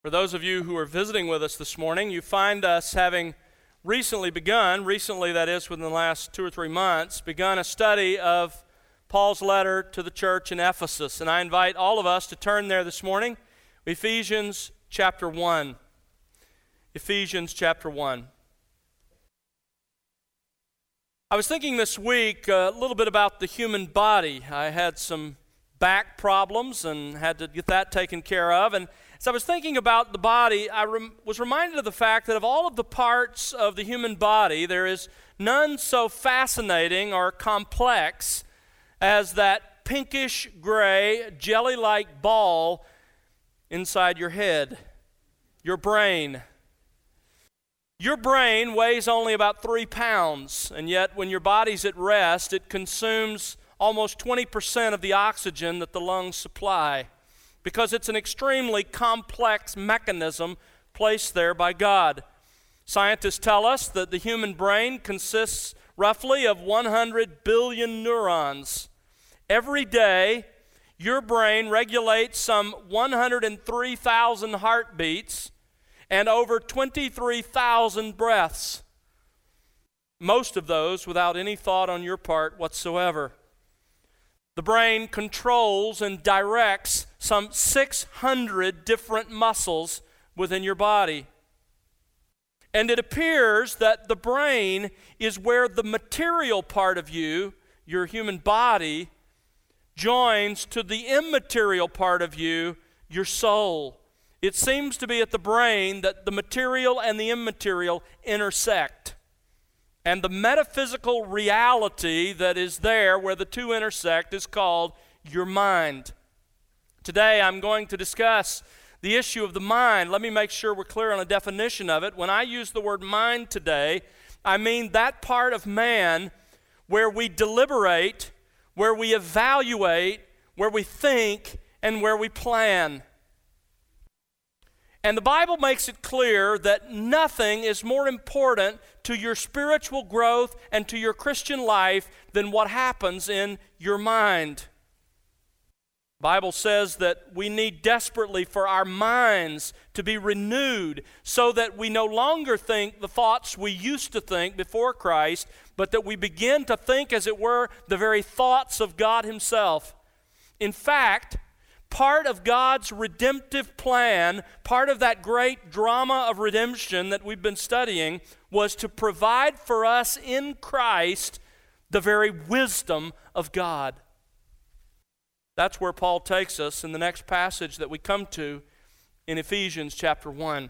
For those of you who are visiting with us this morning, you find us having recently, that is within the last 2 or 3 months, begun a study of Paul's letter to the church in Ephesus. And I invite all of us to turn there this morning, Ephesians chapter 1. Ephesians chapter 1. I was thinking this week a little bit about the human body. I had some back problems and had to get that taken care of. And as I was thinking about the body, I was reminded of the fact that of all of the parts of the human body, there is none so fascinating or complex as that pinkish gray, jelly-like ball inside your head, your brain. Your brain weighs only about 3 pounds, and yet when your body's at rest, it consumes almost 20% of the oxygen that the lungs supply, because it's an extremely complex mechanism placed there by God. Scientists tell us that the human brain consists roughly of 100 billion neurons. Every day, your brain regulates some 103,000 heartbeats and over 23,000 breaths, most of those without any thought on your part whatsoever. The brain controls and directs some 600 different muscles within your body. And it appears that the brain is where the material part of you, your human body, joins to the immaterial part of you, your soul. It seems to be at the brain that the material and the immaterial intersect. And the metaphysical reality that is there where the two intersect is called your mind. Today I'm going to discuss the issue of the mind. Let me make sure we're clear on a definition of it. When I use the word mind today, I mean that part of man where we deliberate, where we evaluate, where we think, and where we plan. And the Bible makes it clear that nothing is more important to your spiritual growth and to your Christian life than what happens in your mind. The Bible says that we need desperately for our minds to be renewed so that we no longer think the thoughts we used to think before Christ, but that we begin to think, as it were, the very thoughts of God Himself. In fact, part of God's redemptive plan, part of that great drama of redemption that we've been studying, was to provide for us in Christ the very wisdom of God. That's where Paul takes us in the next passage that we come to in Ephesians chapter 1.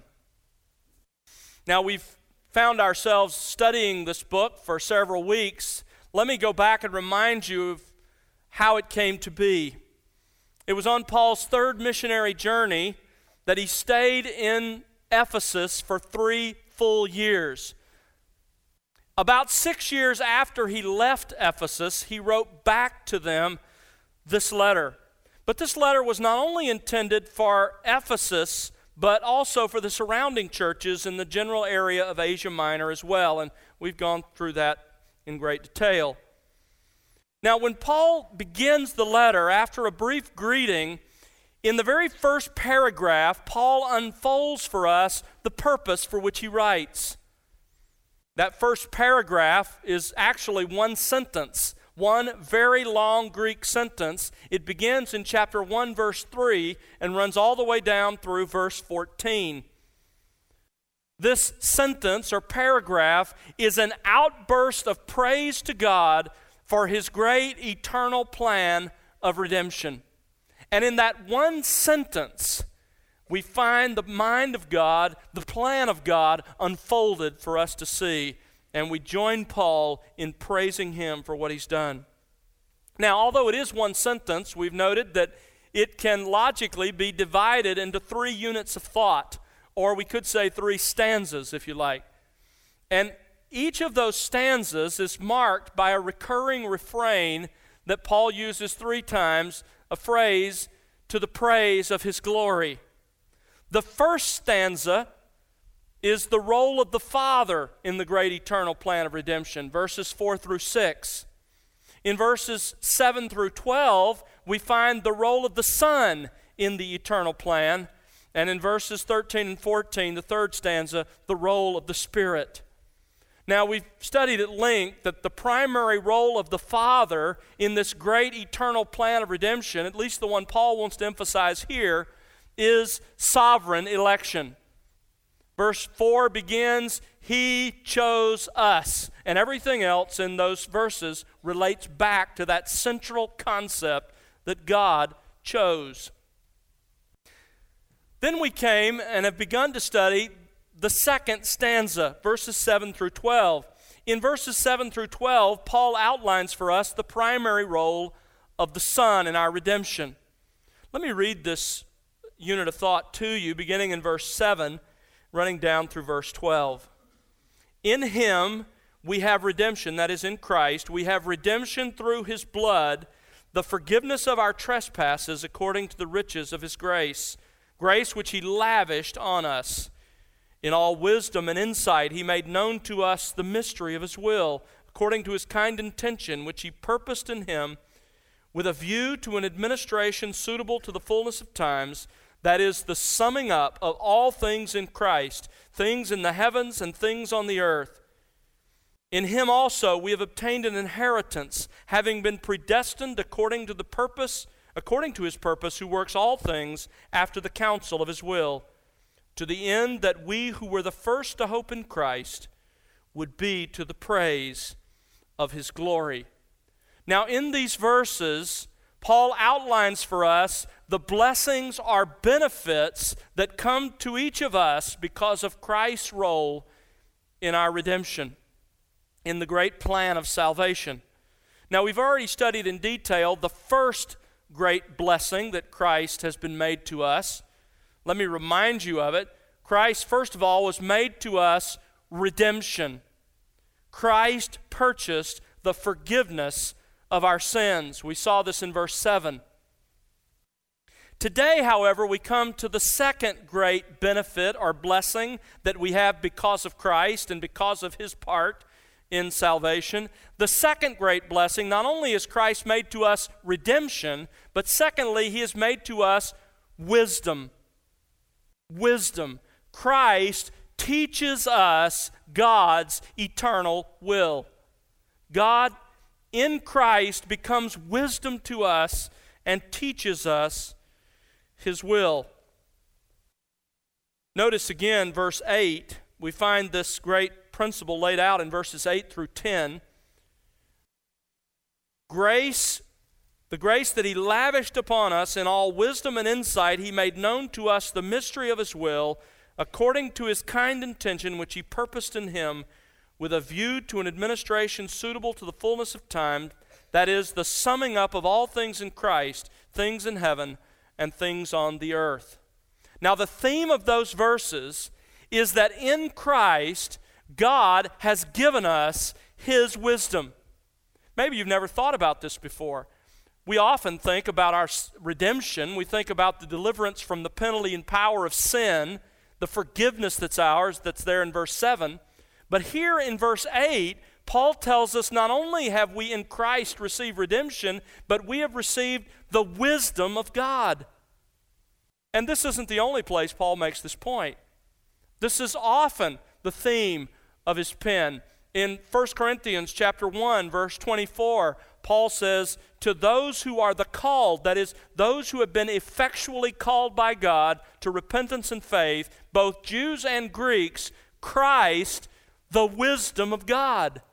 Now, we've found ourselves studying this book for several weeks. Let me go back and remind you of how it came to be. It was on Paul's third missionary journey that he stayed in Ephesus for 3 full years. About 6 years after he left Ephesus, he wrote back to them this letter. But this letter was not only intended for Ephesus, but also for the surrounding churches in the general area of Asia Minor as well. And we've gone through that in great detail. Now, when Paul begins the letter, after a brief greeting, in the very first paragraph, Paul unfolds for us the purpose for which he writes. That first paragraph is actually one sentence, one very long Greek sentence. It begins in chapter 1, verse 3, and runs all the way down through verse 14. This sentence or paragraph is an outburst of praise to God for His great eternal plan of redemption. And in that one sentence, we find the mind of God, the plan of God unfolded for us to see. And we join Paul in praising Him for what He's done. Now, although it is one sentence, we've noted that it can logically be divided into 3 units of thought, or we could say 3 stanzas, if you like. And each of those stanzas is marked by a recurring refrain that Paul uses 3 times, a phrase to the praise of His glory. The first stanza is the role of the Father in the great eternal plan of redemption, verses 4 through 6. In verses 7 through 12, we find the role of the Son in the eternal plan. And in verses 13 and 14, the third stanza, the role of the Spirit. Now, we've studied at length that the primary role of the Father in this great eternal plan of redemption, at least the one Paul wants to emphasize here, is sovereign election. Verse 4 begins, He chose us. And everything else in those verses relates back to that central concept that God chose. Then we came and have begun to study the second stanza, verses 7 through 12. In verses 7 through 12, Paul outlines for us the primary role of the Son in our redemption. Let me read this unit of thought to you, beginning in verse 7, running down through verse 12. In Him we have redemption, that is in Christ. We have redemption through His blood, the forgiveness of our trespasses according to the riches of His grace, grace which He lavished on us. In all wisdom and insight He made known to us the mystery of His will, according to His kind intention, which He purposed in Him, with a view to an administration suitable to the fullness of times, that is, the summing up of all things in Christ, things in the heavens and things on the earth. In Him also we have obtained an inheritance, having been predestined according to His purpose, who works all things after the counsel of His will, to the end that we who were the first to hope in Christ would be to the praise of His glory. Now, in these verses, Paul outlines for us the blessings or benefits that come to each of us because of Christ's role in our redemption, in the great plan of salvation. Now, we've already studied in detail the first great blessing that Christ has been made to us. Let me remind you of it. Christ, first of all, was made to us redemption. Christ purchased the forgiveness of our sins. We saw this in verse 7. Today, however, we come to the second great benefit or blessing that we have because of Christ and because of His part in salvation. The second great blessing, not only is Christ made to us redemption, but secondly, He has made to us wisdom. Wisdom. Christ teaches us God's eternal will. God in Christ becomes wisdom to us and teaches us His will. Notice again verse 8. We find this great principle laid out in verses 8 through 10. Grace, the grace that He lavished upon us in all wisdom and insight, He made known to us the mystery of His will, according to His kind intention, which He purposed in Him, with a view to an administration suitable to the fullness of time, that is, the summing up of all things in Christ, things in heaven and things on the earth. Now, the theme of those verses is that in Christ, God has given us His wisdom. Maybe you've never thought about this before. We often think about our redemption. We think about the deliverance from the penalty and power of sin, the forgiveness that's ours, that's there in verse 7. But here in verse 8, Paul tells us not only have we in Christ received redemption, but we have received the wisdom of God. And this isn't the only place Paul makes this point. This is often the theme of his pen. In 1 Corinthians chapter 1, verse 24, Paul says, to those who are the called, that is, those who have been effectually called by God to repentance and faith, both Jews and Greeks, Christ, the wisdom of God.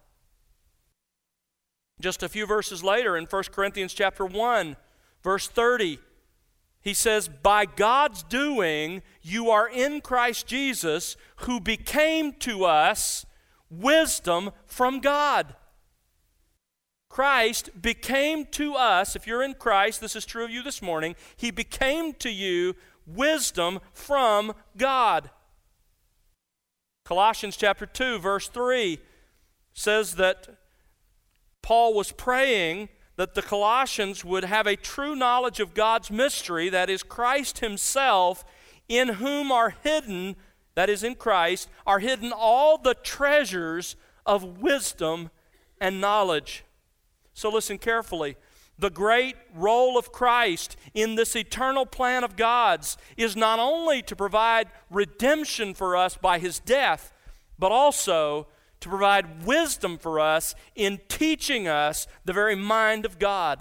Just a few verses later in 1 Corinthians chapter 1, verse 30, he says, by God's doing, you are in Christ Jesus, who became to us wisdom from God. Christ became to us, if you're in Christ, this is true of you this morning, He became to you wisdom from God. Colossians chapter 2, verse 3 says that Paul was praying that the Colossians would have a true knowledge of God's mystery, that is Christ Himself, in whom are hidden, that is in Christ, are hidden all the treasures of wisdom and knowledge. So listen carefully. The great role of Christ in this eternal plan of God's is not only to provide redemption for us by his death, but also to provide wisdom for us in teaching us the very mind of God.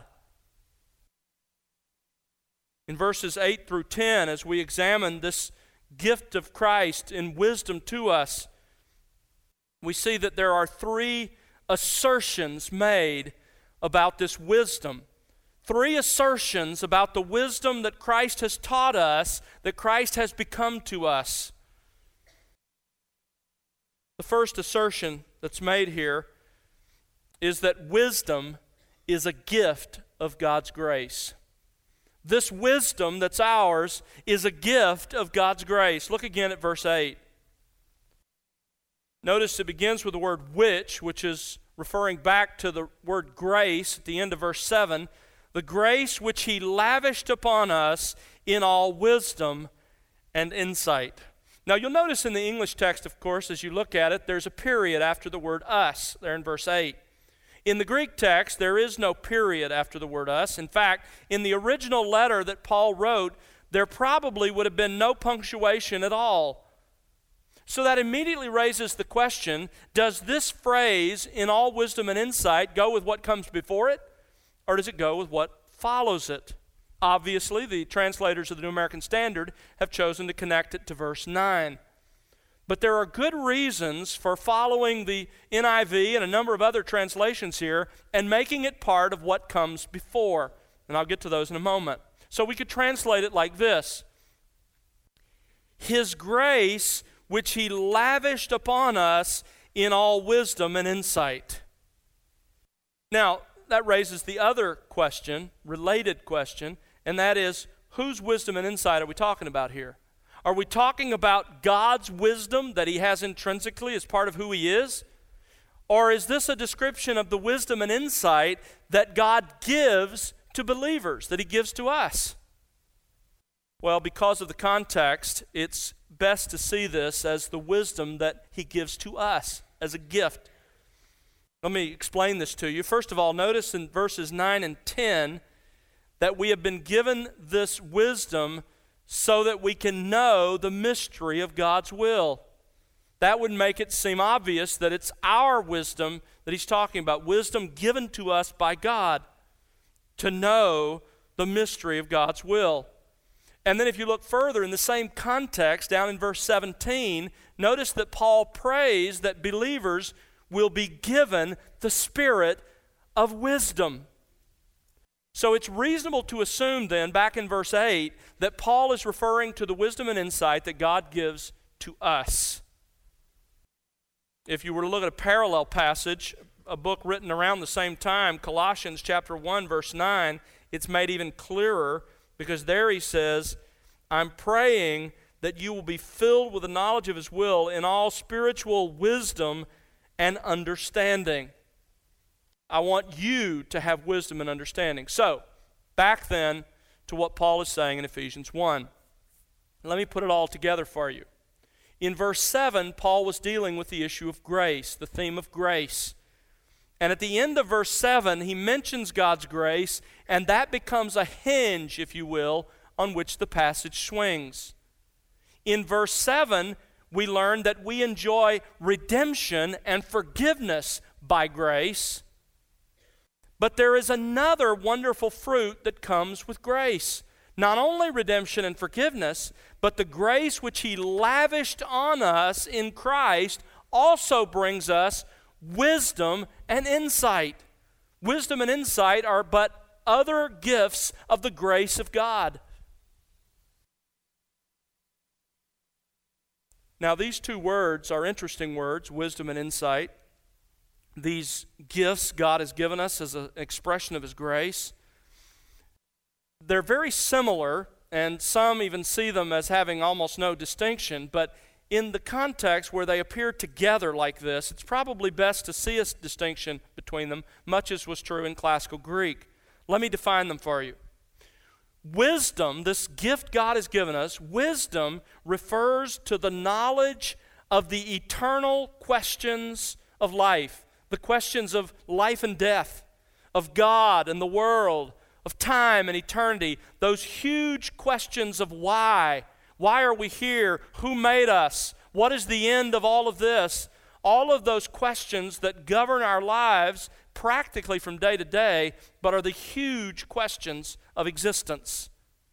In verses 8 through 10, as we examine this gift of Christ in wisdom to us, we see that there are three assertions made about this wisdom. Three assertions about the wisdom that Christ has taught us, that Christ has become to us. The first assertion that's made here is that wisdom is a gift of God's grace. This wisdom that's ours is a gift of God's grace. Look again at verse 8. Notice it begins with the word which is referring back to the word grace at the end of verse 7. The grace which he lavished upon us in all wisdom and insight. Now you'll notice in the English text, of course, as you look at it, there's a period after the word us, there in verse 8. In the Greek text, there is no period after the word us. In fact, in the original letter that Paul wrote, there probably would have been no punctuation at all. So that immediately raises the question, does this phrase, in all wisdom and insight, go with what comes before it, or does it go with what follows it? Obviously, the translators of the New American Standard have chosen to connect it to verse 9. But there are good reasons for following the NIV and a number of other translations here and making it part of what comes before. And I'll get to those in a moment. So we could translate it like this: His grace which he lavished upon us in all wisdom and insight. Now, that raises the other question, related question, and that is, whose wisdom and insight are we talking about here? Are we talking about God's wisdom that he has intrinsically as part of who he is? Or is this a description of the wisdom and insight that God gives to believers, that he gives to us? Well, because of the context, it's best to see this as the wisdom that he gives to us as a gift. Let me explain this to you. First of all, notice in verses 9 and 10 that we have been given this wisdom so that we can know the mystery of God's will. That would make it seem obvious that it's our wisdom that he's talking about, wisdom given to us by God to know the mystery of God's will. And then if you look further in the same context, down in verse 17, notice that Paul prays that believers will be given the spirit of wisdom. So it's reasonable to assume then, back in verse 8, that Paul is referring to the wisdom and insight that God gives to us. If you were to look at a parallel passage, a book written around the same time, Colossians chapter 1, verse 9, it's made even clearer, because there he says, I'm praying that you will be filled with the knowledge of his will in all spiritual wisdom and understanding. I want you to have wisdom and understanding. So, back then to what Paul is saying in Ephesians 1. Let me put it all together for you. In verse 7, Paul was dealing with the issue of grace, the theme of grace. And at the end of verse 7, he mentions God's grace, and that becomes a hinge, if you will, on which the passage swings. In verse 7, we learn that we enjoy redemption and forgiveness by grace. But there is another wonderful fruit that comes with grace. Not only redemption and forgiveness, but the grace which he lavished on us in Christ also brings us wisdom and insight. Wisdom and insight are but other gifts of the grace of God. Now, these two words are interesting words, wisdom and insight. These gifts God has given us as an expression of his grace. They're very similar, and some even see them as having almost no distinction, but in the context where they appear together like this, it's probably best to see a distinction between them, much as was true in classical Greek. Let me define them for you. Wisdom, this gift God has given us, wisdom refers to the knowledge of the eternal questions of life, the questions of life and death, of God and the world, of time and eternity, those huge questions of why. Why are we here? Who made us? What is the end of all of this? All of those questions that govern our lives practically from day to day, but are the huge questions of existence.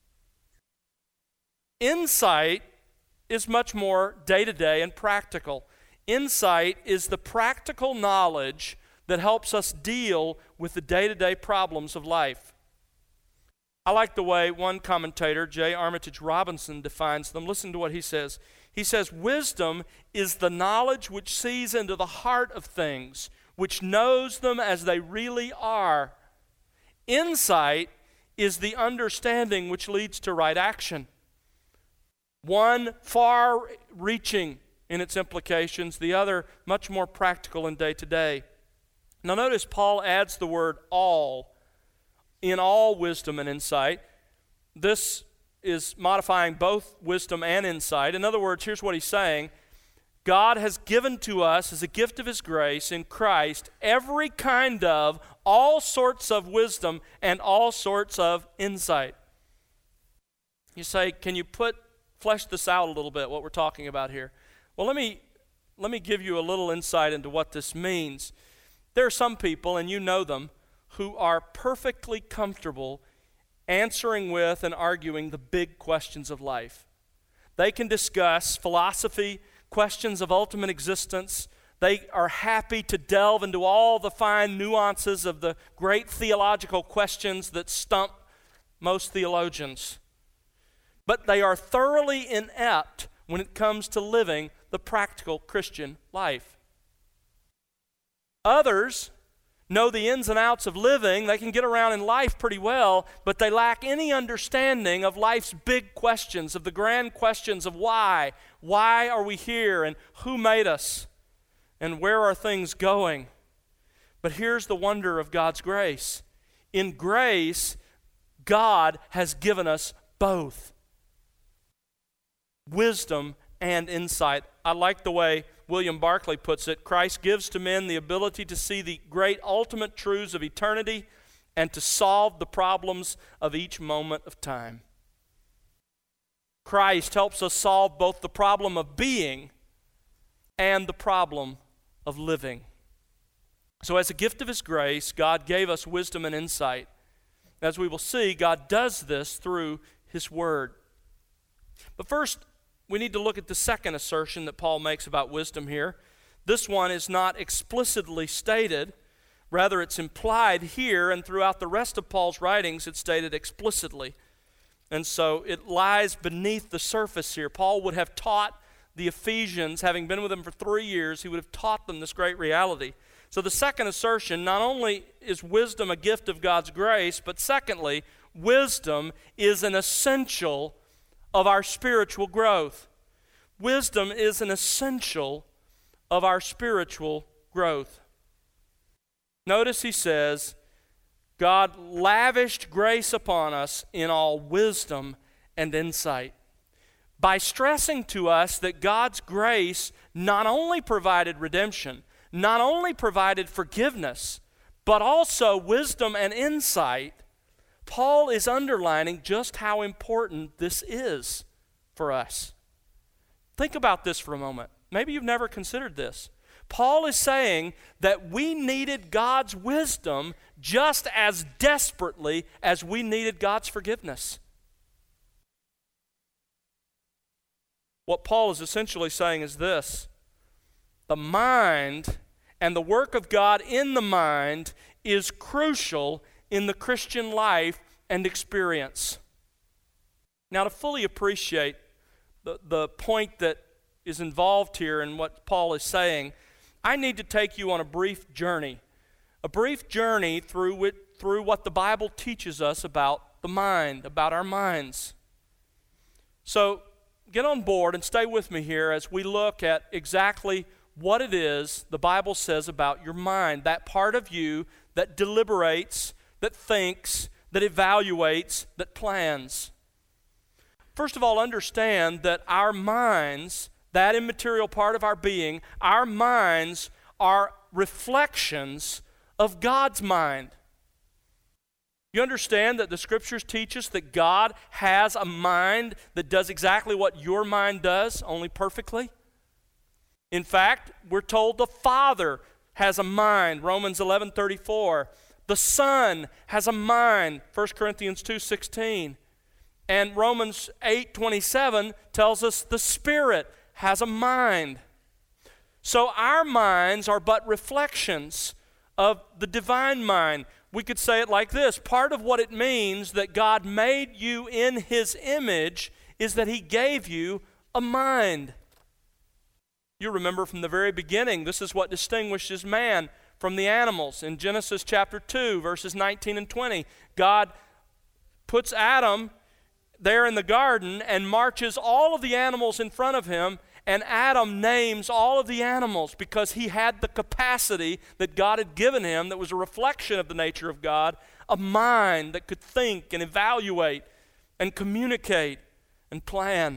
Insight is much more day-to-day and practical. Insight is the practical knowledge that helps us deal with the day-to-day problems of life. I like the way one commentator, J. Armitage Robinson, defines them. Listen to what he says. He says, wisdom is the knowledge which sees into the heart of things, which knows them as they really are. Insight is the understanding which leads to right action. One far-reaching in its implications, the other much more practical in day-to-day. Now notice Paul adds the word all, in all wisdom and insight. This is modifying both wisdom and insight. In other words, here's what he's saying. God has given to us as a gift of his grace in Christ every kind of, all sorts of wisdom and all sorts of insight. You say, can you flesh this out a little bit, what we're talking about here? Well, let me give you a little insight into what this means. There are some people, and you know them, who are perfectly comfortable answering with and arguing the big questions of life. They can discuss philosophy, questions of ultimate existence. They are happy to delve into all the fine nuances of the great theological questions that stump most theologians. But they are thoroughly inept when it comes to living the practical Christian life. Others know the ins and outs of living. They can get around in life pretty well, but they lack any understanding of life's big questions, of the grand questions of why. Why are we here, and who made us, and where are things going? But here's the wonder of God's grace. In grace, God has given us both wisdom and insight. I like the way William Barclay puts it. Christ gives to men the ability to see the great ultimate truths of eternity and to solve the problems of each moment of time. Christ helps us solve both the problem of being and the problem of living. So as a gift of his grace, God gave us wisdom and insight. As we will see, God does this through his word. But first, we need to look at the second assertion that Paul makes about wisdom here. This one is not explicitly stated. Rather, it's implied here, and throughout the rest of Paul's writings, it's stated explicitly. And so it lies beneath the surface here. Paul would have taught the Ephesians, having been with them for 3 years, he would have taught them this great reality. So the second assertion, not only is wisdom a gift of God's grace, but secondly, wisdom is an essential of our spiritual growth. Wisdom is an essential of our spiritual growth. Notice he says, God lavished grace upon us in all wisdom and insight. By stressing to us that God's grace not only provided redemption, not only provided forgiveness, but also wisdom and insight, Paul is underlining just how important this is for us. Think about this for a moment. Maybe you've never considered this. Paul is saying that we needed God's wisdom just as desperately as we needed God's forgiveness. What Paul is essentially saying is this: the mind and the work of God in the mind is crucial in the Christian life and experience. Now, to fully appreciate the point that is involved here in what Paul is saying, I need to take you on a brief journey through what the Bible teaches us about the mind, about our minds. So get on board and stay with me here as we look at exactly what it is the Bible says about your mind, that part of you that deliberates, that thinks, that evaluates, that plans. First of all, understand that our minds, that immaterial part of our being, our minds are reflections of God's mind. You understand that the Scriptures teach us that God has a mind that does exactly what your mind does, only perfectly? In fact, we're told the Father has a mind, Romans 11:34. The Son has a mind, 1 Corinthians 2:16. And Romans 8:27 tells us the Spirit has a mind. So our minds are but reflections of the divine mind. We could say it like this: part of what it means that God made you in His image is that He gave you a mind. You remember from the very beginning, this is what distinguishes man from the animals. In Genesis chapter 2, verses 19 and 20, God puts Adam there in the garden and marches all of the animals in front of him, and Adam names all of the animals because he had the capacity that God had given him that was a reflection of the nature of God, a mind that could think and evaluate and communicate and plan.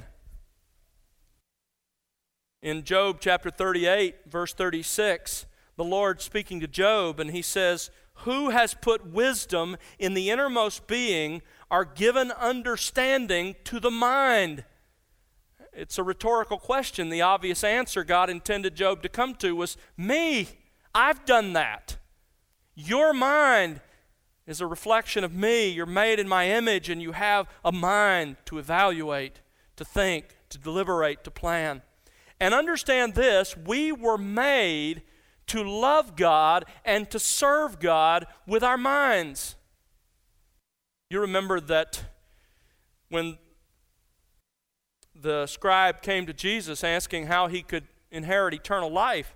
In Job chapter 38, verse 36, the Lord speaking to Job, and He says, "Who has put wisdom in the innermost being, are given understanding to the mind?" It's a rhetorical question. The obvious answer God intended Job to come to was, me. I've done that. Your mind is a reflection of me. You're made in my image, and you have a mind to evaluate, to think, to deliberate, to plan. And understand this: we were made to love God and to serve God with our minds. You remember that when the scribe came to Jesus asking how he could inherit eternal life,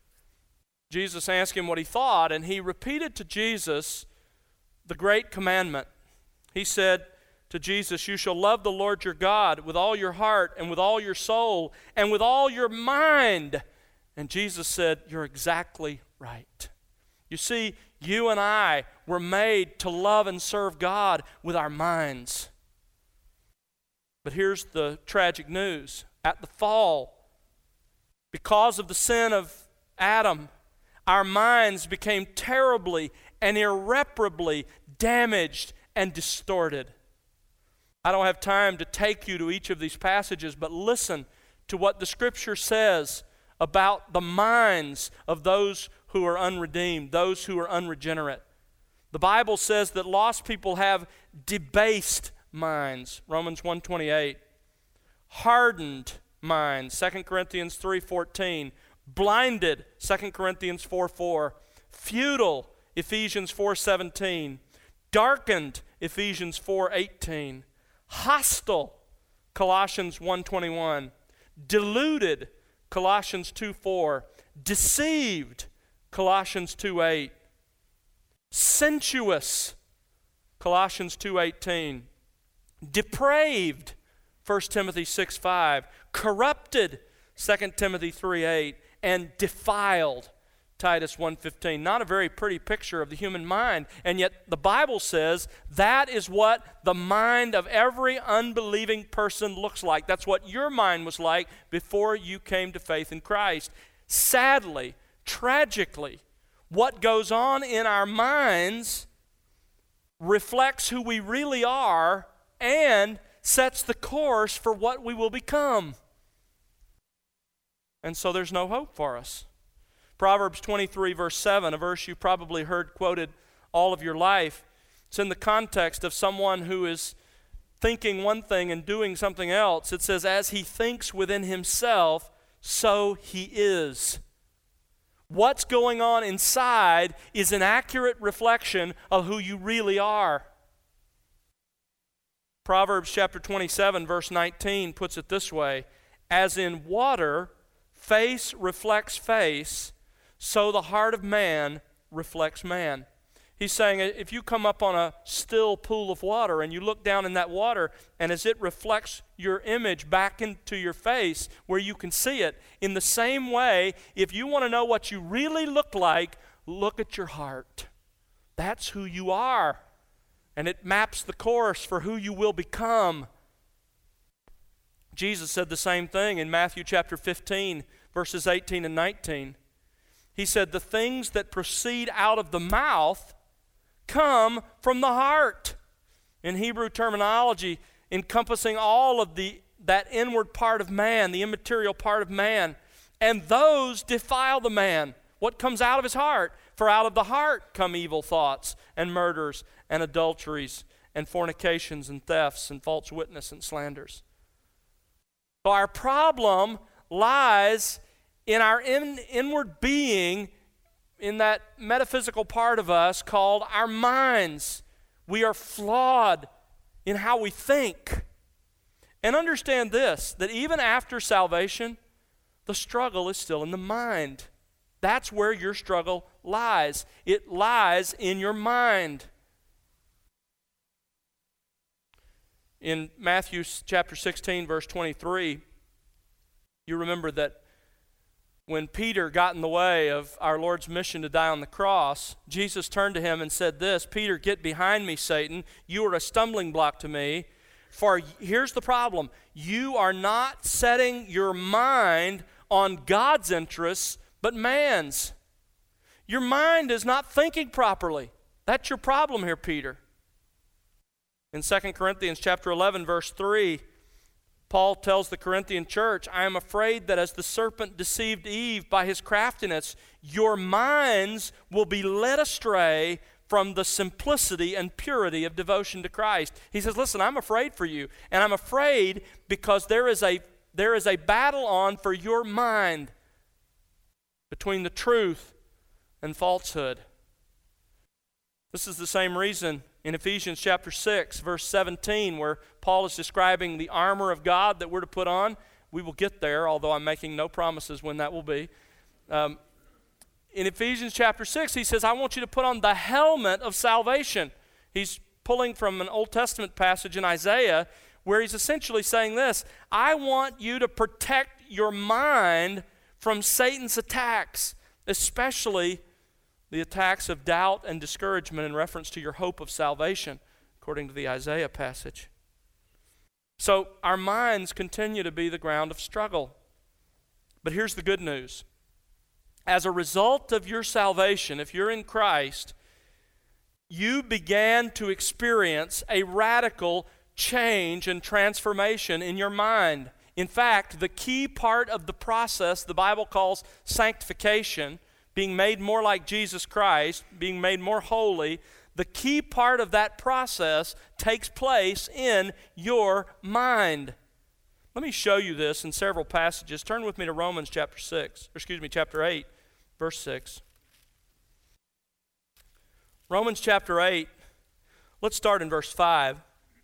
Jesus asked him what he thought, and he repeated to Jesus the great commandment. He said to Jesus, "You shall love the Lord your God with all your heart and with all your soul and with all your mind." And Jesus said, "You're exactly right." You see, you and I were made to love and serve God with our minds. But here's the tragic news. At the fall, because of the sin of Adam, our minds became terribly and irreparably damaged and distorted. I don't have time to take you to each of these passages, but listen to what the Scripture says about the minds of those who are unredeemed, those who are unregenerate. The Bible says that lost people have debased minds, Romans 1:28. Hardened minds, 2 Corinthians 3:14. Blinded, 2 Corinthians 4:4. Futile, Ephesians 4:17. Darkened, Ephesians 4:18. Hostile, Colossians 1:21. Deluded, Colossians 2:4. Deceived, Colossians 2:8. Sensuous, Colossians 2:18. Depraved, 1 Timothy 6:5. Corrupted, 2 Timothy 3:8. And defiled, Titus 1:15. Not a very pretty picture of the human mind, and yet the Bible says that is what the mind of every unbelieving person looks like. That's what your mind was like before you came to faith in Christ. Sadly, tragically, what goes on in our minds reflects who we really are and sets the course for what we will become. And so there's no hope for us. Proverbs 23 verse 7, a verse you probably heard quoted all of your life. It's in the context of someone who is thinking one thing and doing something else. It says, "As he thinks within himself, so he is." What's going on inside is an accurate reflection of who you really are. Proverbs chapter 27 verse 19 puts it this way: "As in water, face reflects face, so the heart of man reflects man." He's saying if you come up on a still pool of water and you look down in that water, and as it reflects your image back into your face where you can see it, in the same way, if you want to know what you really look like, look at your heart. That's who you are. And it maps the course for who you will become. Jesus said the same thing in Matthew chapter 15, verses 18 and 19. He said, "The things that proceed out of the mouth come from the heart. In Hebrew terminology, encompassing all of that inward part of man, the immaterial part of man. And those defile the man. What comes out of his heart? For out of the heart come evil thoughts and murders and adulteries and fornications and thefts and false witness and slanders. So our problem lies in our inward being, in that metaphysical part of us called our minds. We are flawed in how we think. And understand this, that even after salvation, the struggle is still in the mind. That's where your struggle lies. It lies in your mind. In Matthew chapter 16, verse 23, you remember that when Peter got in the way of our Lord's mission to die on the cross, Jesus turned to him and said this, "Peter, get behind me, Satan. You are a stumbling block to me. For here's the problem. You are not setting your mind on God's interests, but man's. Your mind is not thinking properly. That's your problem here, Peter." In 2 Corinthians chapter 11, verse 3, Paul tells the Corinthian church, "I am afraid that as the serpent deceived Eve by his craftiness, your minds will be led astray from the simplicity and purity of devotion to Christ." He says, listen, I'm afraid for you. And I'm afraid because there is a battle on for your mind between the truth and falsehood. This is the same reason in Ephesians chapter 6, verse 17, where Paul is describing the armor of God that we're to put on. We will get there, although I'm making no promises when that will be. In Ephesians chapter 6, he says, I want you to put on the helmet of salvation. He's pulling from an Old Testament passage in Isaiah where he's essentially saying this, I want you to protect your mind from Satan's attacks, especially the attacks of doubt and discouragement in reference to your hope of salvation, according to the Isaiah passage. So our minds continue to be the ground of struggle. But here's the good news. As a result of your salvation, if you're in Christ, you began to experience a radical change and transformation in your mind. In fact, the key part of the process the Bible calls sanctification, being made more like Jesus Christ, being made more holy, the key part of that process takes place in your mind. Let me show you this in several passages. Turn with me to Romans chapter 8, verse 6. Romans chapter 8, let's start in verse 5.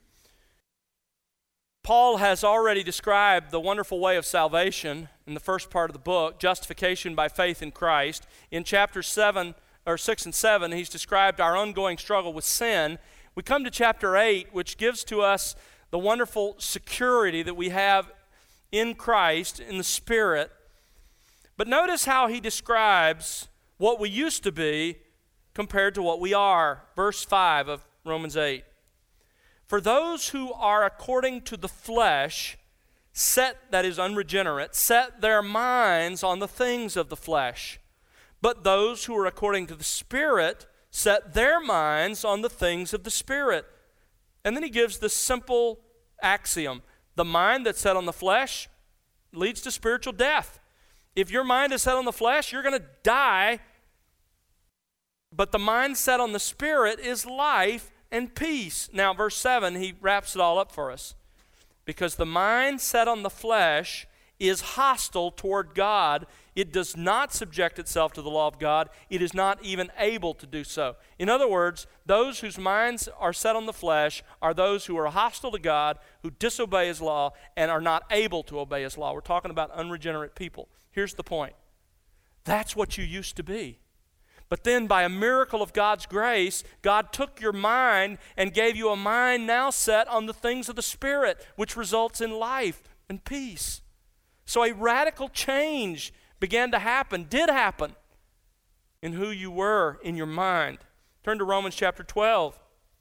Paul has already described the wonderful way of salvation in the first part of the book, justification by faith in Christ. In chapters 6 and 7, he's described our ongoing struggle with sin. We come to chapter 8, which gives to us the wonderful security that we have in Christ, in the Spirit. But notice how he describes what we used to be compared to what we are. Verse 5 of Romans 8. For those who are according to the flesh, that is unregenerate, set their minds on the things of the flesh. But those who are according to the Spirit, set their minds on the things of the Spirit. And then he gives this simple axiom. The mind that's set on the flesh leads to spiritual death. If your mind is set on the flesh, you're going to die. But the mind set on the Spirit is life and peace. Now, verse 7, he wraps it all up for us. Because the mind set on the flesh is hostile toward God. It does not subject itself to the law of God. It is not even able to do so. In other words, those whose minds are set on the flesh are those who are hostile to God, who disobey His law, and are not able to obey His law. We're talking about unregenerate people. Here's the point. That's what you used to be. But then by a miracle of God's grace, God took your mind and gave you a mind now set on the things of the Spirit, which results in life and peace. So a radical change began to happen, did happen, in who you were in your mind. Turn to Romans chapter 12.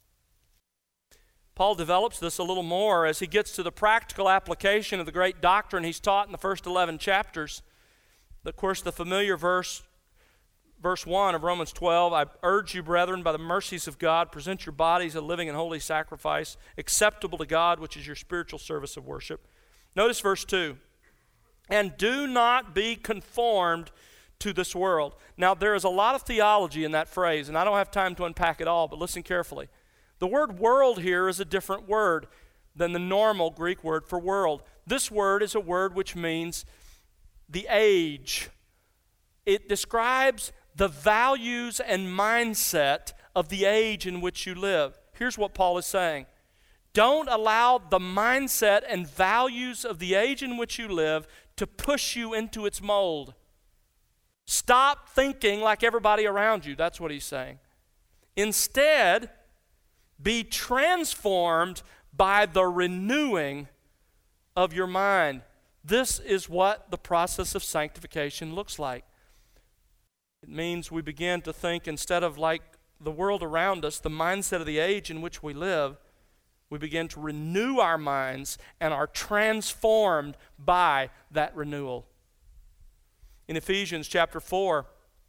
Paul develops this a little more as he gets to the practical application of the great doctrine he's taught in the first 11 chapters. Of course, the familiar verse verse 1 of Romans 12, I urge you, brethren, by the mercies of God, present your bodies a living and holy sacrifice, acceptable to God, which is your spiritual service of worship. Notice verse 2. And do not be conformed to this world. Now, there is a lot of theology in that phrase, and I don't have time to unpack it all, but listen carefully. The word world here is a different word than the normal Greek word for world. This word is a word which means the age. It describes the values and mindset of the age in which you live. Here's what Paul is saying. Don't allow the mindset and values of the age in which you live to push you into its mold. Stop thinking like everybody around you. That's what he's saying. Instead, be transformed by the renewing of your mind. This is what the process of sanctification looks like. It means we begin to think, instead of like the world around us, the mindset of the age in which we live, we begin to renew our minds and are transformed by that renewal. In Ephesians chapter 4,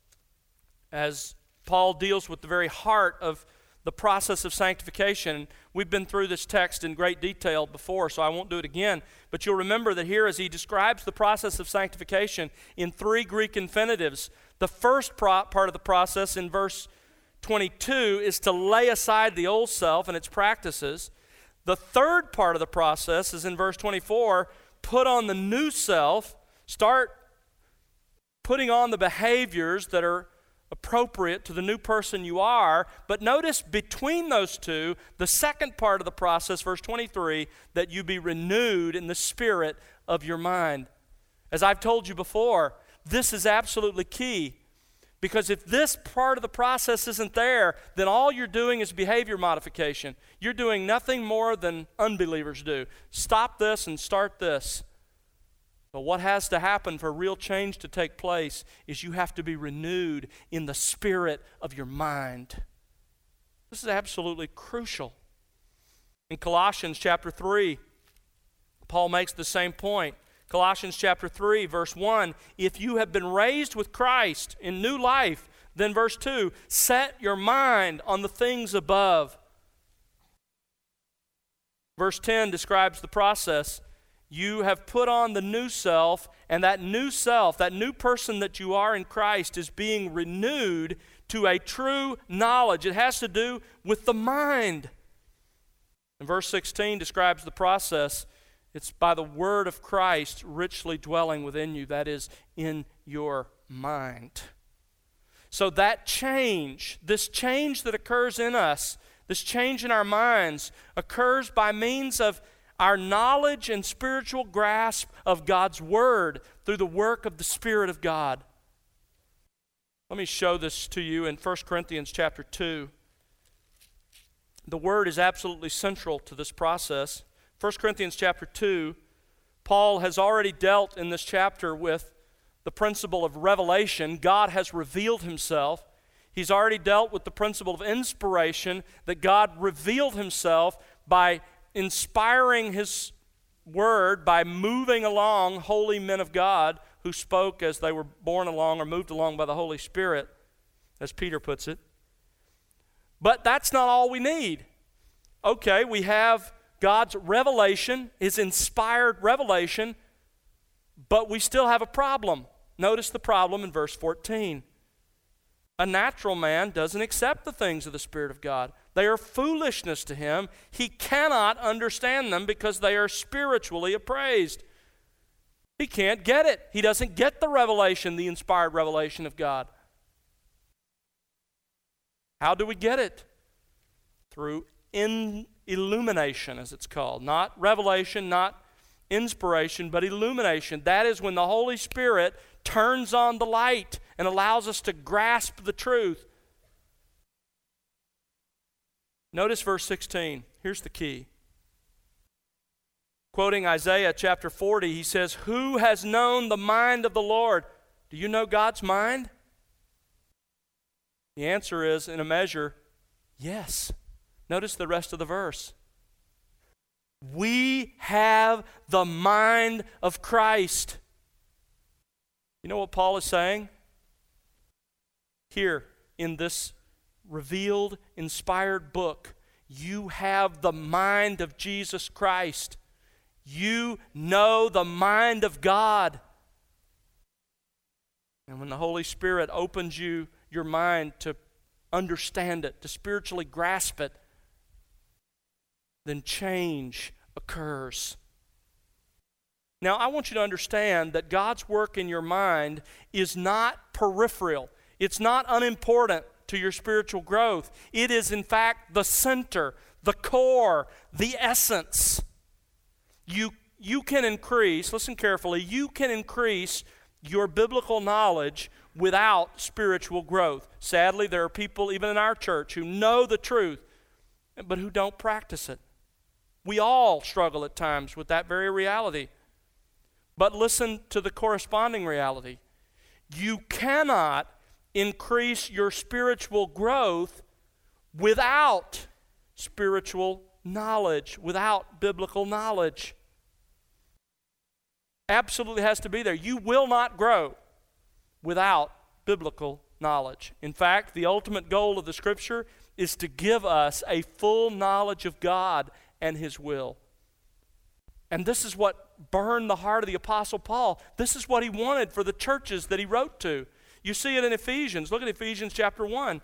as Paul deals with the very heart of the process of sanctification, we've been through this text in great detail before, so I won't do it again, but you'll remember that here as he describes the process of sanctification in 3 Greek infinitives, the first part of the process in verse 22 is to lay aside the old self and its practices. The third part of the process is in verse 24, put on the new self, start putting on the behaviors that are appropriate to the new person you are. But notice between those two, the second part of the process, verse 23, that you be renewed in the spirit of your mind. As I've told you before, this is absolutely key. Because if this part of the process isn't there, then all you're doing is behavior modification. You're doing nothing more than unbelievers do. Stop this and start this. But what has to happen for real change to take place is you have to be renewed in the spirit of your mind. This is absolutely crucial. In Colossians chapter 3, Paul makes the same point. Colossians chapter 3, verse 1, if you have been raised with Christ in new life, then verse 2, set your mind on the things above. Verse 10 describes the process. You have put on the new self, and that new self, that new person that you are in Christ, is being renewed to a true knowledge. It has to do with the mind. And verse 16 describes the process. It's by the word of Christ richly dwelling within you, that is, in your mind. So that change, this change that occurs in us, this change in our minds, occurs by means of our knowledge and spiritual grasp of God's Word through the work of the Spirit of God. Let me show this to you in 1 Corinthians chapter 2. The Word is absolutely central to this process. 1 Corinthians chapter 2, Paul has already dealt in this chapter with the principle of revelation. God has revealed Himself. He's already dealt with the principle of inspiration, that God revealed Himself by inspiring His Word, by moving along holy men of God who spoke as they were borne along or moved along by the Holy Spirit, as Peter puts it. But that's not all we need. Okay, we have God's revelation, His inspired revelation, but we still have a problem. Notice the problem in verse 14. A natural man doesn't accept the things of the Spirit of God. They are foolishness to him. He cannot understand them because they are spiritually appraised. He can't get it. He doesn't get the revelation, the inspired revelation of God. How do we get it? Through illumination, as it's called. Not revelation, not inspiration, but illumination. That is when the Holy Spirit turns on the light and allows us to grasp the truth. Notice verse 16. Here's the key. Quoting Isaiah chapter 40, he says, "Who has known the mind of the Lord?" Do you know God's mind? The answer is, in a measure, yes. Notice the rest of the verse. We have the mind of Christ. You know what Paul is saying? Here in this revealed, inspired book, you have the mind of Jesus Christ. You know the mind of God. And when the Holy Spirit opens your mind to understand it, to spiritually grasp it, then change occurs. Now, I want you to understand that God's work in your mind is not peripheral. It's not unimportant to your spiritual growth. It is, in fact, the center, the core, the essence. You can increase, listen carefully, you can increase your biblical knowledge without spiritual growth. Sadly, there are people, even in our church, who know the truth, but who don't practice it. We all struggle at times with that very reality. But listen to the corresponding reality. You cannot increase your spiritual growth without spiritual knowledge, without biblical knowledge. Absolutely has to be there. You will not grow without biblical knowledge. In fact, the ultimate goal of the Scripture is to give us a full knowledge of God and His will. And this is what burned the heart of the Apostle Paul. This is what he wanted for the churches that he wrote to. You see it in Ephesians. Look at Ephesians chapter 1.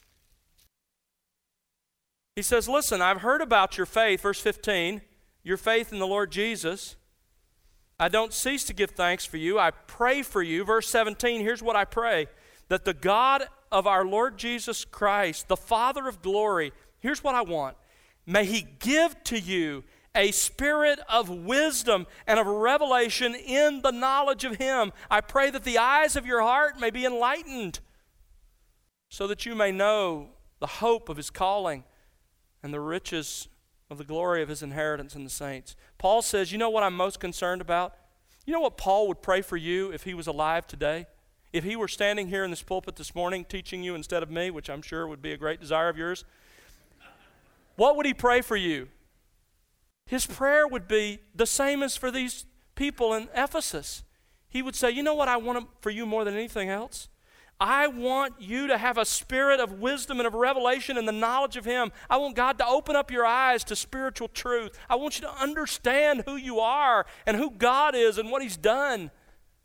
He says, listen, I've heard about your faith, verse 15, your faith in the Lord Jesus. I don't cease to give thanks for you. I pray for you. Verse 17, here's what I pray. That the God of our Lord Jesus Christ, the Father of glory, here's what I want. May He give to you a spirit of wisdom and of revelation in the knowledge of Him. I pray that the eyes of your heart may be enlightened so that you may know the hope of His calling and the riches of the glory of His inheritance in the saints. Paul says, you know what I'm most concerned about? You know what Paul would pray for you if he was alive today? If he were standing here in this pulpit this morning teaching you instead of me, which I'm sure would be a great desire of yours, what would he pray for you? His prayer would be the same as for these people in Ephesus. He would say, you know what I want for you more than anything else? I want you to have a spirit of wisdom and of revelation and the knowledge of Him. I want God to open up your eyes to spiritual truth. I want you to understand who you are and who God is and what He's done.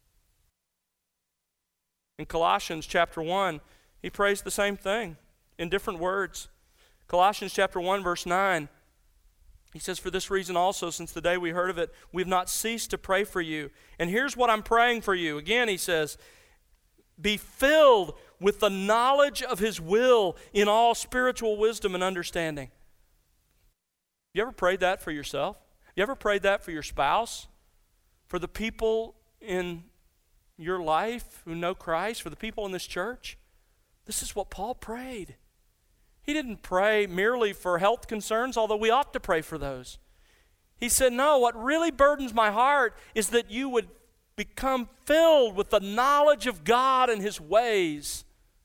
In Colossians chapter 1, he prays the same thing in different words. Colossians chapter 1, verse 9. He says, for this reason also, since the day we heard of it, we've not ceased to pray for you. And here's what I'm praying for you. Again, he says, be filled with the knowledge of His will in all spiritual wisdom and understanding. You ever prayed that for yourself? You ever prayed that for your spouse? For the people in your life who know Christ? For the people in this church? This is what Paul prayed. He didn't pray merely for health concerns, although we ought to pray for those. He said, no, what really burdens my heart is that you would become filled with the knowledge of God and His ways.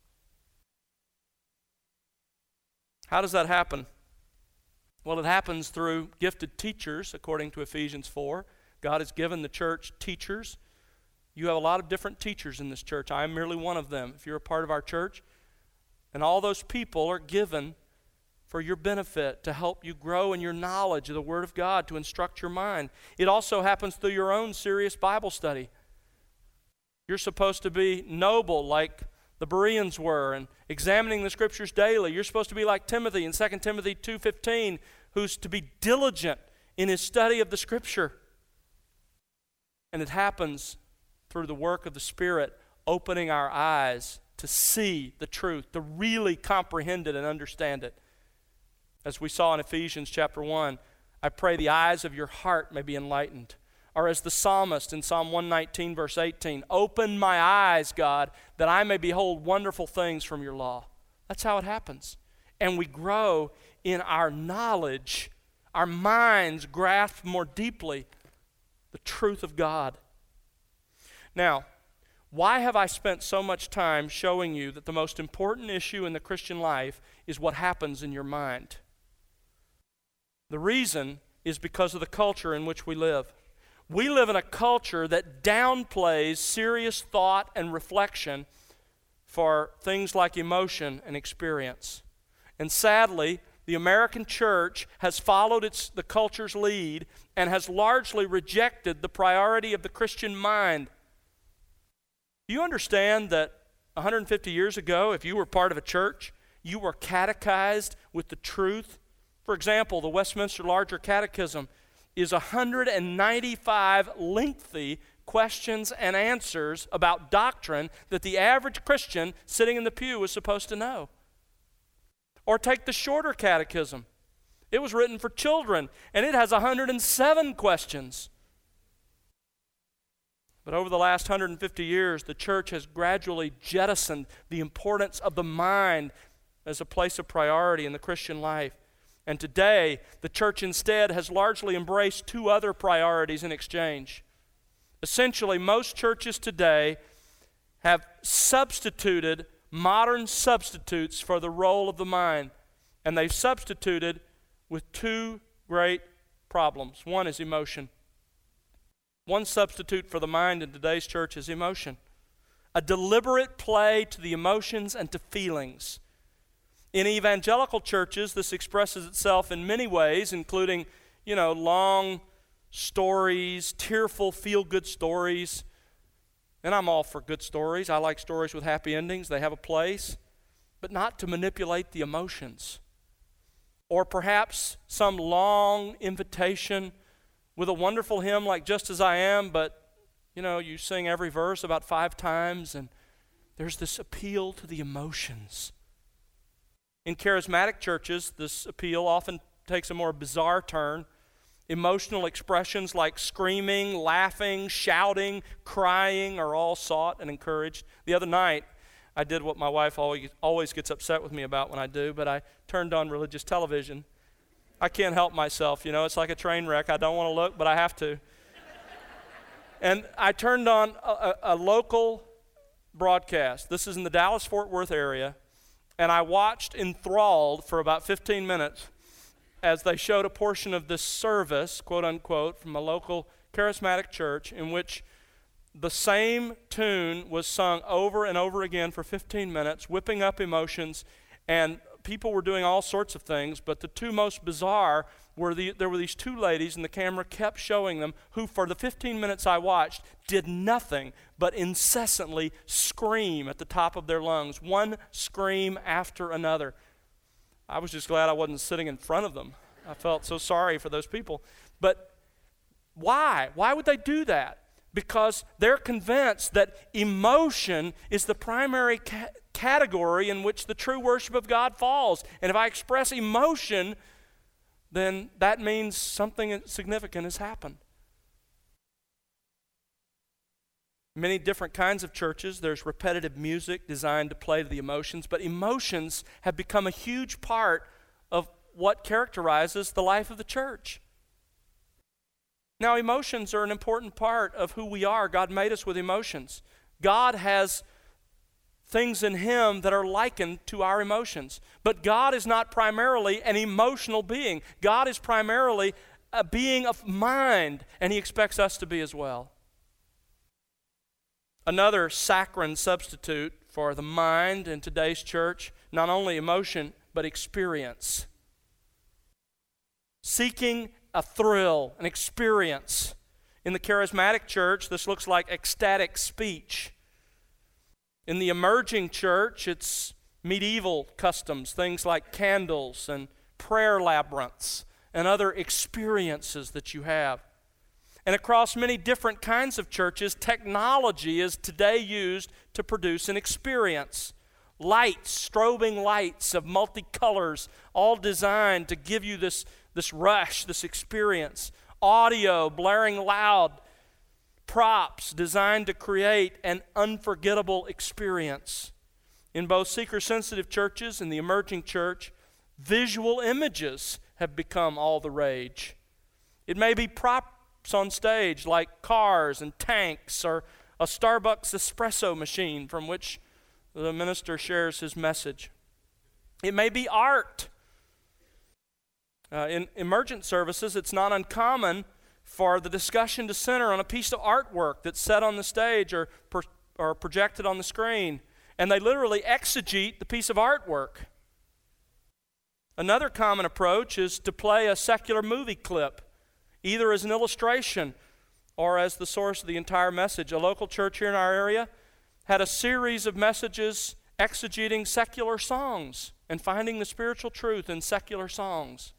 How does that happen? Well, it happens through gifted teachers, according to Ephesians 4. God has given the church teachers. You have a lot of different teachers in this church. I am merely one of them. If you're a part of our church, and all those people are given for your benefit to help you grow in your knowledge of the Word of God, to instruct your mind. It also happens through your own serious Bible study. You're supposed to be noble like the Bereans were and examining the Scriptures daily. You're supposed to be like Timothy in 2 Timothy 2:15, who's to be diligent in his study of the Scripture. And it happens through the work of the Spirit opening our eyes to see the truth, to really comprehend it and understand it. As we saw in Ephesians chapter 1, I pray the eyes of your heart may be enlightened. Or as the psalmist in Psalm 119 verse 18, open my eyes, God, that I may behold wonderful things from your law. That's how it happens. And we grow in our knowledge. Our minds grasp more deeply the truth of God. Now, why have I spent so much time showing you that the most important issue in the Christian life is what happens in your mind? The reason is because of the culture in which we live. We live in a culture that downplays serious thought and reflection for things like emotion and experience. And sadly, the American church has followed the culture's lead and has largely rejected the priority of the Christian mind. Do you understand that 150 years ago, if you were part of a church, you were catechized with the truth? For example, the Westminster Larger Catechism is 195 lengthy questions and answers about doctrine that the average Christian sitting in the pew was supposed to know. Or take the Shorter Catechism. It was written for children, and it has 107 questions. But over the last 150 years, the church has gradually jettisoned the importance of the mind as a place of priority in the Christian life. And today, the church instead has largely embraced two other priorities in exchange. Essentially, most churches today have substituted modern substitutes for the role of the mind. And they've substituted with two great problems. One is emotion. One substitute for the mind in today's church is emotion. A deliberate play to the emotions and to feelings. In evangelical churches, this expresses itself in many ways, including, long stories, tearful, feel-good stories. And I'm all for good stories. I like stories with happy endings. They have a place. But not to manipulate the emotions. Or perhaps some long invitation with a wonderful hymn like Just As I Am, but, you sing every verse about 5 times, and there's this appeal to the emotions. In charismatic churches, this appeal often takes a more bizarre turn. Emotional expressions like screaming, laughing, shouting, crying are all sought and encouraged. The other night, I did what my wife always gets upset with me about when I do, but I turned on religious television. I can't help myself, it's like a train wreck. I don't want to look, but I have to. And I turned on a local broadcast. This is in the Dallas-Fort Worth area, and I watched enthralled for about 15 minutes as they showed a portion of this service, quote unquote, from a local charismatic church in which the same tune was sung over and over again for 15 minutes, whipping up emotions, and people were doing all sorts of things, but the two most bizarre were there were these two ladies, and the camera kept showing them, who for the 15 minutes I watched did nothing but incessantly scream at the top of their lungs, one scream after another. I was just glad I wasn't sitting in front of them. I felt so sorry for those people. But why? Why would they do that? Because they're convinced that emotion is the primary category in which the true worship of God falls. And if I express emotion, then that means something significant has happened. Many different kinds of churches, there's repetitive music designed to play to the emotions, but emotions have become a huge part of what characterizes the life of the church. Now, emotions are an important part of who we are. God made us with emotions. God has things in Him that are likened to our emotions. But God is not primarily an emotional being. God is primarily a being of mind, and He expects us to be as well. Another saccharine substitute for the mind in today's church, not only emotion, but experience. Seeking a thrill, an experience. In the charismatic church, this looks like ecstatic speech. In the emerging church, it's medieval customs, things like candles and prayer labyrinths and other experiences that you have. And across many different kinds of churches, technology is today used to produce an experience. Lights, strobing lights of multicolors, all designed to give you this rush, this experience. Audio blaring loud, props designed to create an unforgettable experience. In both seeker-sensitive churches and the emerging church, visual images have become all the rage. It may be props on stage like cars and tanks, or a Starbucks espresso machine from which the minister shares his message. It may be art. In emergent services, it's not uncommon for the discussion to center on a piece of artwork that's set on the stage or projected on the screen. and they literally exegete the piece of artwork. Another common approach is to play a secular movie clip, either as an illustration or as the source of the entire message. A local church here in our area had a series of messages exegeting secular songs and finding the spiritual truth in secular songs.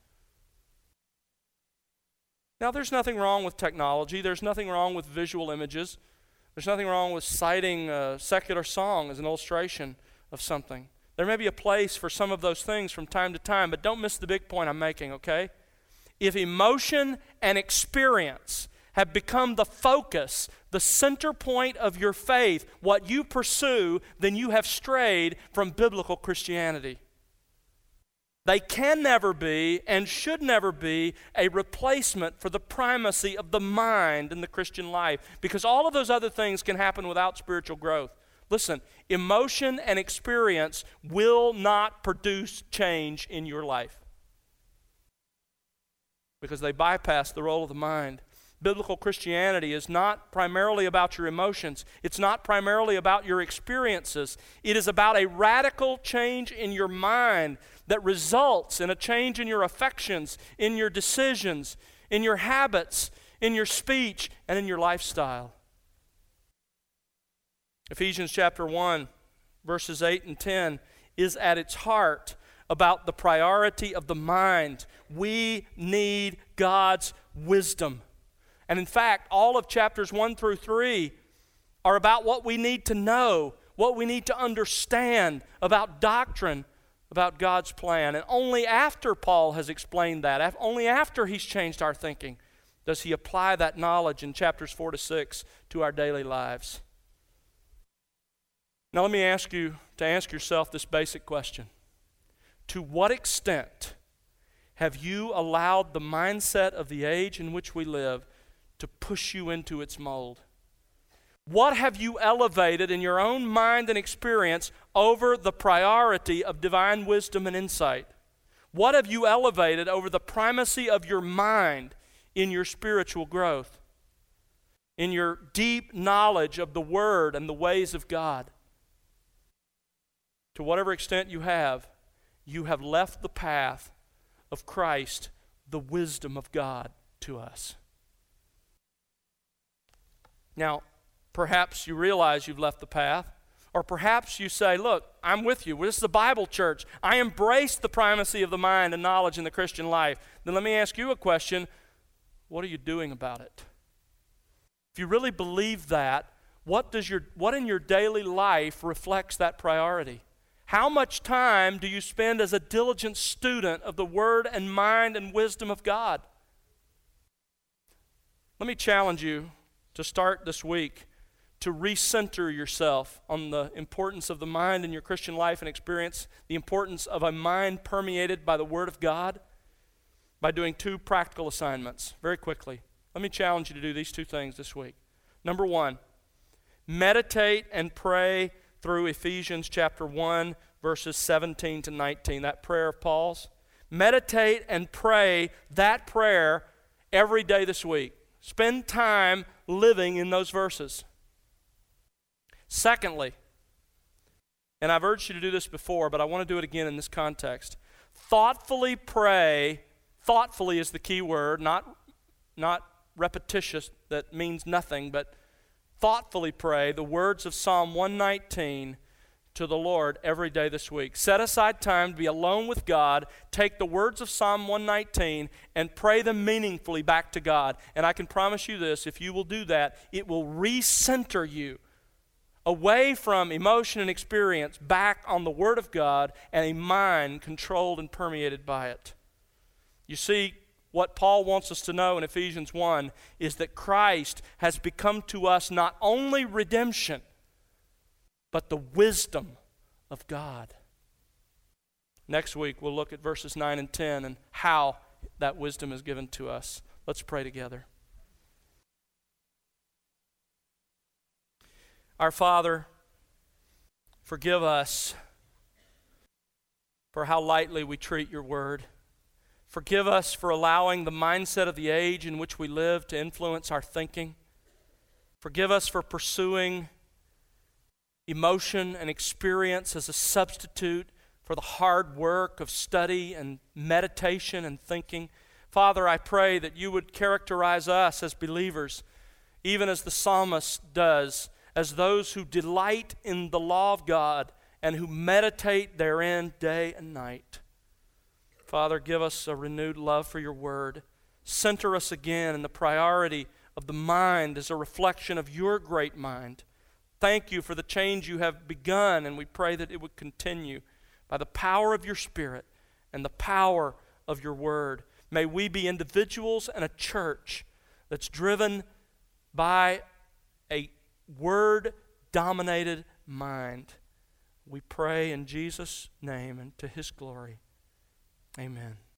Now, there's nothing wrong with technology. There's nothing wrong with visual images. There's nothing wrong with citing a secular song as an illustration of something. There may be a place for some of those things from time to time, but don't miss the big point I'm making, okay? If emotion and experience have become the focus, the center point of your faith, what you pursue, then you have strayed from biblical Christianity. They can never be and should never be a replacement for the primacy of the mind in the Christian life, because all of those other things can happen without spiritual growth. Listen, emotion and experience will not produce change in your life because they bypass the role of the mind. Biblical Christianity is not primarily about your emotions. It's not primarily about your experiences. It is about a radical change in your mind that results in a change in your affections, in your decisions, in your habits, in your speech, and in your lifestyle. Ephesians chapter 1, verses 8 and 10 is at its heart about the priority of the mind. We need God's wisdom. And in fact, all of chapters 1 through 3 are about what we need to know, what we need to understand about doctrine, about God's plan. And only after Paul has explained that, only after he's changed our thinking, does he apply that knowledge in chapters 4 to 6 to our daily lives. Now let me ask you to ask yourself this basic question. To what extent have you allowed the mindset of the age in which we live to push you into its mold? What have you elevated in your own mind and experience over the priority of divine wisdom and insight? What have you elevated over the primacy of your mind in your spiritual growth, in your deep knowledge of the Word and the ways of God? To whatever extent you have left the path of Christ, the wisdom of God, to us. Now, perhaps you realize you've left the path, or perhaps you say, look, I'm with you. This is the Bible church. I embrace the primacy of the mind and knowledge in the Christian life. Then let me ask you a question. What are you doing about it? If you really believe that, what in your daily life reflects that priority? How much time do you spend as a diligent student of the Word and mind and wisdom of God? Let me challenge you to start this week to recenter yourself on the importance of the mind in your Christian life and experience, the importance of a mind permeated by the Word of God, by doing 2 practical assignments very quickly. Let me challenge you to do these 2 things this week. Number 1, meditate and pray through Ephesians chapter 1, verses 17 to 19, that prayer of Paul's. Meditate and pray that prayer every day this week. Spend time living in those verses. Secondly, and I've urged you to do this before, but I want to do it again in this context. Thoughtfully pray. Thoughtfully is the key word, not repetitious, that means nothing, but thoughtfully pray the words of Psalm 119 to the Lord every day this week. Set aside time to be alone with God. Take the words of Psalm 119 and pray them meaningfully back to God. And I can promise you this, if you will do that, it will recenter you away from emotion and experience back on the Word of God and a mind controlled and permeated by it. You see, what Paul wants us to know in Ephesians 1 is that Christ has become to us not only redemption, but the wisdom of God. Next week, we'll look at verses 9 and 10 and how that wisdom is given to us. Let's pray together. Our Father, forgive us for how lightly we treat your word. Forgive us for allowing the mindset of the age in which we live to influence our thinking. Forgive us for pursuing emotion and experience as a substitute for the hard work of study and meditation and thinking. Father, I pray that you would characterize us as believers, even as the psalmist does, as those who delight in the law of God and who meditate therein day and night. Father, give us a renewed love for your word. Center us again in the priority of the mind as a reflection of your great mind. Thank you for the change you have begun, and we pray that it would continue by the power of your Spirit and the power of your word. May we be individuals and a church that's driven by a word-dominated mind. We pray in Jesus' name and to his glory. Amen.